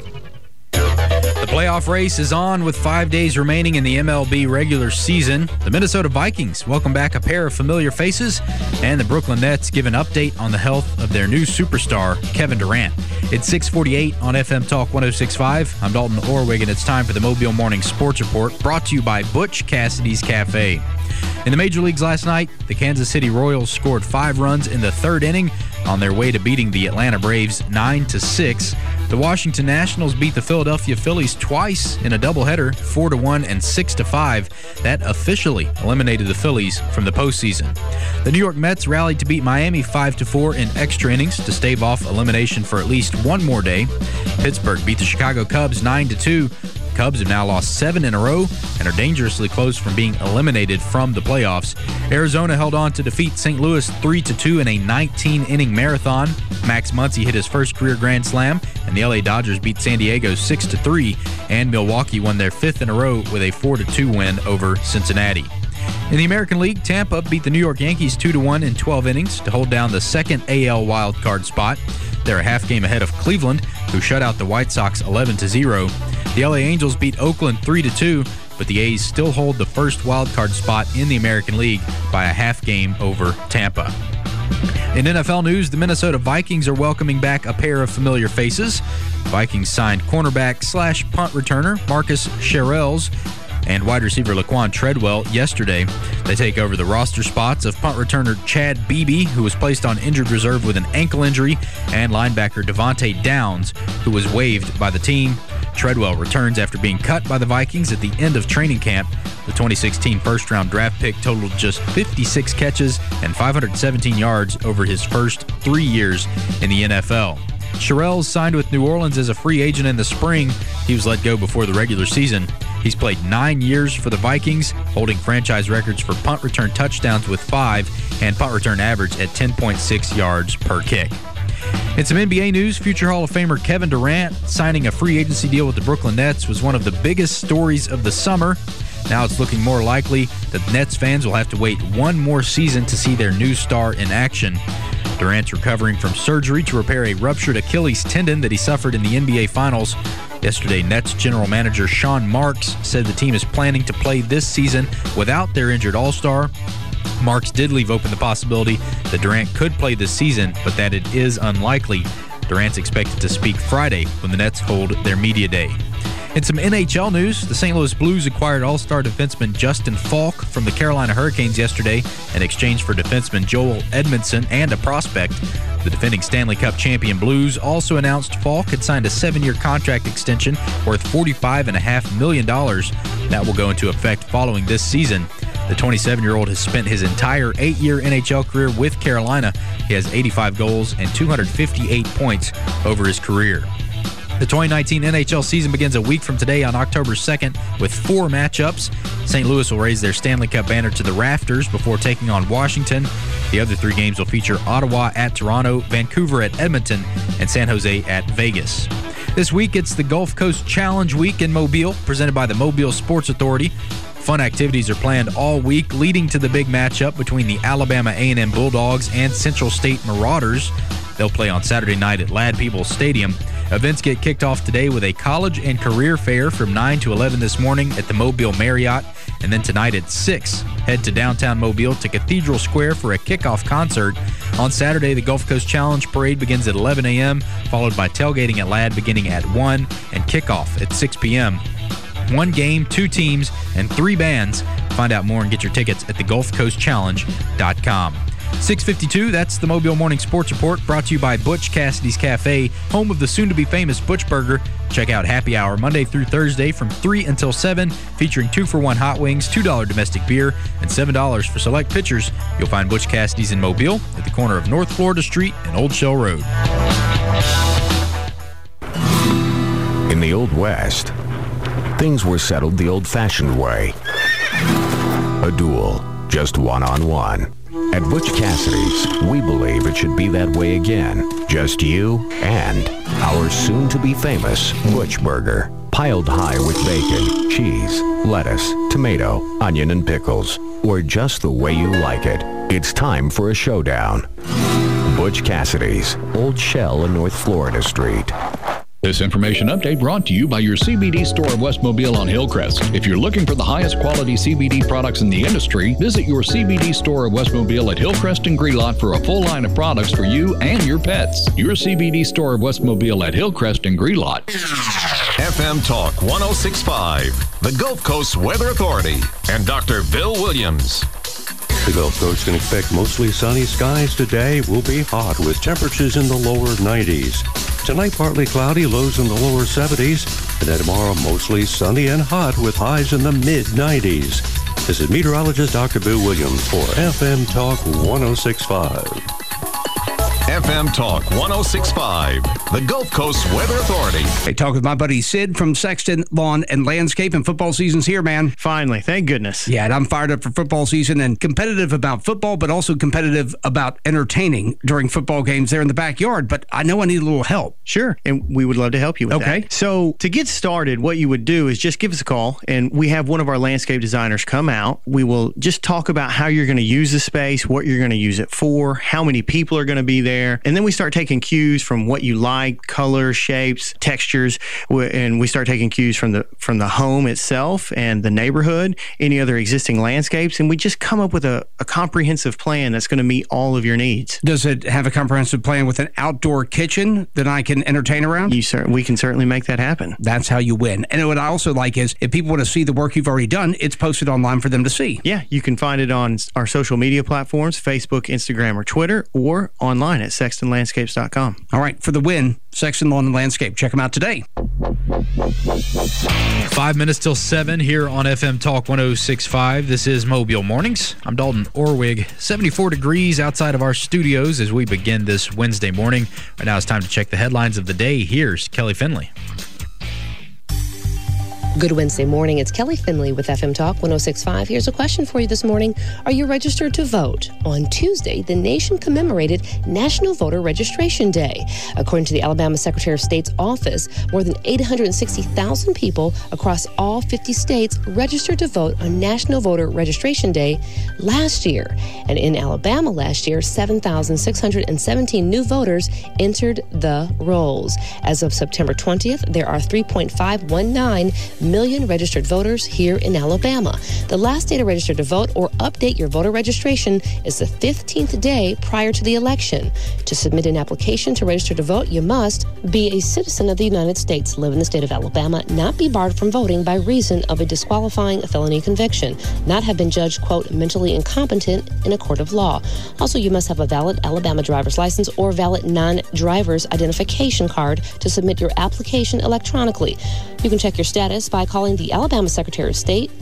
The playoff race is on with 5 days remaining in the MLB regular season. The Minnesota Vikings welcome back a pair of familiar faces, and the Brooklyn Nets give an update on the health of their new superstar, Kevin Durant. It's 6:48 on FM Talk 106.5. I'm Dalton Orwig, and it's time for the Mobile Morning Sports Report, brought to you by Butch Cassidy's Cafe. In the major leagues last night, the Kansas City Royals scored 5 runs in the 3rd inning on their way to beating the Atlanta Braves 9-6. The Washington Nationals beat the Philadelphia Phillies twice in a doubleheader, 4-1 and 6-5. That officially eliminated the Phillies from the postseason. The New York Mets rallied to beat Miami 5-4 in extra innings to stave off elimination for at least one more day. Pittsburgh beat the Chicago Cubs 9-2. Cubs have now lost 7 in a row and are dangerously close from being eliminated from the playoffs. Arizona held on to defeat St. Louis 3-2 in a 19-inning marathon. Max Muncy hit his first career grand slam, and the LA Dodgers beat San Diego 6-3, and Milwaukee won their 5th in a row with a 4-2 win over Cincinnati. In the American League, Tampa beat the New York Yankees 2-1 in 12 innings to hold down the second AL wildcard spot. They're a half game ahead of Cleveland, who shut out the White Sox 11-0. The LA Angels beat Oakland 3-2, but the A's still hold the first wildcard spot in the American League by a half game over Tampa. In NFL news, the Minnesota Vikings are welcoming back a pair of familiar faces. Vikings signed cornerback/punt returner Marcus Sherels and wide receiver Laquan Treadwell yesterday. They take over the roster spots of punt returner Chad Beebe, who was placed on injured reserve with an ankle injury, and linebacker Devontae Downs, who was waived by the team. Treadwell returns after being cut by the Vikings at the end of training camp. The 2016 first-round draft pick totaled just 56 catches and 517 yards over his first 3 years in the NFL. Sherels signed with New Orleans as a free agent in the spring. He was let go before the regular season. He's played 9 years for the Vikings, holding franchise records for punt return touchdowns with 5 and punt return average at 10.6 yards per kick. In some NBA news, future Hall of Famer Kevin Durant signing a free agency deal with the Brooklyn Nets was one of the biggest stories of the summer. Now it's looking more likely that Nets fans will have to wait one more season to see their new star in action. Durant's recovering from surgery to repair a ruptured Achilles tendon that he suffered in the NBA Finals. Yesterday, Nets general manager Sean Marks said the team is planning to play this season without their injured All-Star. Marks did leave open the possibility that Durant could play this season, but that it is unlikely. Durant's expected to speak Friday when the Nets hold their media day. In some NHL news, the St. Louis Blues acquired All-Star defenseman Justin Falk from the Carolina Hurricanes yesterday in exchange for defenseman Joel Edmondson and a prospect. The defending Stanley Cup champion Blues also announced Falk had signed a 7-year contract extension worth $45.5 million. That will go into effect following this season. The 27-year-old has spent his entire 8-year NHL career with Carolina. He has 85 goals and 258 points over his career. The 2019 NHL season begins a week from today on October 2nd with 4 matchups. St. Louis will raise their Stanley Cup banner to the rafters before taking on Washington. The other 3 games will feature Ottawa at Toronto, Vancouver at Edmonton, and San Jose at Vegas. This week, it's the Gulf Coast Challenge Week in Mobile, presented by the Mobile Sports Authority. Fun activities are planned all week, leading to the big matchup between the Alabama A&M Bulldogs and Central State Marauders. They'll play on Saturday night at Ladd-Peebles Stadium. Events get kicked off today with a college and career fair from 9 to 11 this morning at the Mobile Marriott. And then tonight at 6, head to downtown Mobile to Cathedral Square for a kickoff concert. On Saturday, the Gulf Coast Challenge Parade begins at 11 a.m., followed by tailgating at Ladd beginning at 1 and kickoff at 6 p.m. 1 game, 2 teams, and 3 bands. Find out more and get your tickets at thegulfcoastchallenge.com. 6:52, that's the Mobile Morning Sports Report, brought to you by Butch Cassidy's Cafe, home of the soon-to-be-famous Butch Burger. Check out Happy Hour Monday through Thursday from 3 until 7, featuring 2-for-1 hot wings, $2 domestic beer, and $7 for select pitchers. You'll find Butch Cassidy's in Mobile at the corner of North Florida Street and Old Shell Road. In the Old West, things were settled the old-fashioned way. A duel, just one-on-one. At Butch Cassidy's, we believe it should be that way again. Just you and our soon-to-be-famous Butch Burger. Piled high with bacon, cheese, lettuce, tomato, onion, and pickles. Or just the way you like it. It's time for a showdown. Butch Cassidy's, Old Shell and North Florida Street. This information update brought to you by your CBD store of West Mobile on Hillcrest. If you're looking for the highest quality CBD products in the industry, visit your CBD store of West Mobile at Hillcrest and Grelot for a full line of products for you and your pets. Your CBD store of West Mobile at Hillcrest and Grelot. FM Talk 106.5, the Gulf Coast Weather Authority, and Dr. Bill Williams. The Gulf Coast can expect mostly sunny skies today. Will be hot with temperatures in the lower 90s. Tonight, partly cloudy, lows in the lower 70s. And then tomorrow, mostly sunny and hot with highs in the mid-90s. This is meteorologist Dr. Bill Williams for FM Talk 106.5. FM Talk 106.5, the Gulf Coast Weather Authority. I talk with my buddy Sid from Sexton Lawn and Landscape, and football season's here, man. Finally, thank goodness. Yeah, and I'm fired up for football season and competitive about football, but also competitive about entertaining during football games there in the backyard. But I know I need a little help. Sure, and we would love to help you with that. So to get started, what you would do is just give us a call, and we have one of our landscape designers come out. We will just talk about how you're going to use the space, what you're going to use it for, how many people are going to be there, there. And then we start taking cues from what you like, colors, shapes, textures, and we start taking cues from the home itself and the neighborhood, any other existing landscapes, and we just come up with a comprehensive plan that's going to meet all of your needs. Does it have a comprehensive plan with an outdoor kitchen that I can entertain around? We can certainly make that happen. That's how you win. And what I also like is if people want to see the work you've already done, it's posted online for them to see. Yeah, you can find it on our social media platforms, Facebook, Instagram, or Twitter, or online at sextonlandscapes.com. All right, for the win, Sexton Lawn and Landscape. Check them out today. 5 minutes till 7 here on FM Talk 106.5. This is Mobile Mornings. I'm Dalton Orwig. 74 degrees outside of our studios as we begin this Wednesday morning. Right now it's time to check the headlines of the day. Here's Kelly Finley. Good Wednesday morning. It's Kelly Finley with FM Talk 106.5. Here's a question for you this morning. Are you registered to vote? On Tuesday, the nation commemorated National Voter Registration Day. According to the Alabama Secretary of State's office, more than 860,000 people across all 50 states registered to vote on National Voter Registration Day last year. And in Alabama last year, 7,617 new voters entered the rolls. As of September 20th, there are 3.519 million registered voters here in Alabama. The last day to register to vote or update your voter registration is the 15th day prior to the election. To submit an application to register to vote, you must be a citizen of the United States, live in the state of Alabama, not be barred from voting by reason of a disqualifying felony conviction, not have been judged, quote, mentally incompetent in a court of law. Also, you must have a valid Alabama driver's license or valid non-driver's identification card to submit your application electronically. You can check your status by calling the Alabama Secretary of State,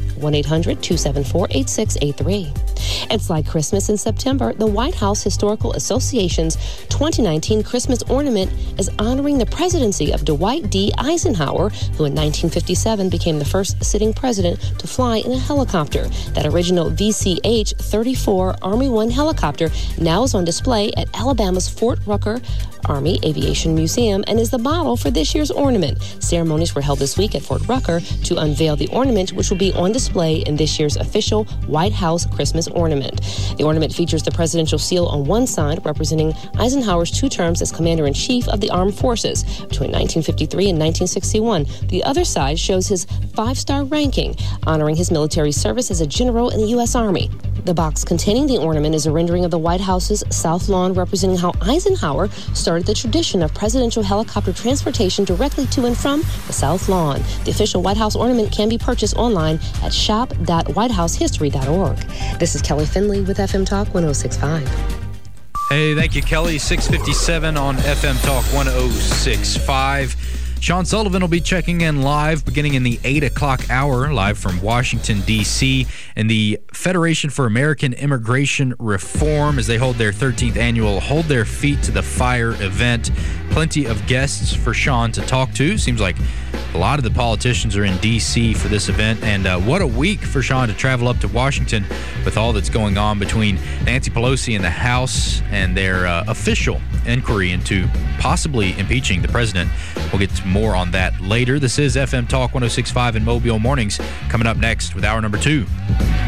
1-800-274-8683. It's like Christmas in September. The White House Historical Association's 2019 Christmas ornament is honoring the presidency of Dwight D. Eisenhower, who in 1957 became the first sitting president to fly in a helicopter. That original VCH-34 Army One helicopter now is on display at Alabama's Fort Rucker Army Aviation Museum and is the model for this year's ornament. Ceremonies were held this week at Fort Rucker to unveil the ornament, which will be on display in this year's official White House Christmas ornament. The ornament features the presidential seal on one side, representing Eisenhower's 2 terms as Commander-in-Chief of the Armed Forces between 1953 and 1961. The other side shows his 5-star ranking, honoring his military service as a general in the U.S. Army. The box containing the ornament is a rendering of the White House's South Lawn, representing how Eisenhower started the tradition of presidential helicopter transportation directly to and from the South Lawn. The official White House ornament can be purchased online at shop.whitehousehistory.org. This is Kelly Finley with FM Talk 106.5. Hey, thank you, Kelly. 6:57 on FM Talk 106.5. Sean Sullivan will be checking in live beginning in the 8 o'clock hour, live from Washington, D.C., and the Federation for American Immigration Reform as they hold their 13th annual Hold Their Feet to the Fire event. Plenty of guests for Sean to talk to. Seems like a lot of the politicians are in D.C. for this event, and what a week for Sean to travel up to Washington with all that's going on between Nancy Pelosi and the House and their official inquiry into possibly impeaching the president. We'll get to more on that later. This is FM Talk 106.5 in Mobile Mornings. Coming up next with hour number 2.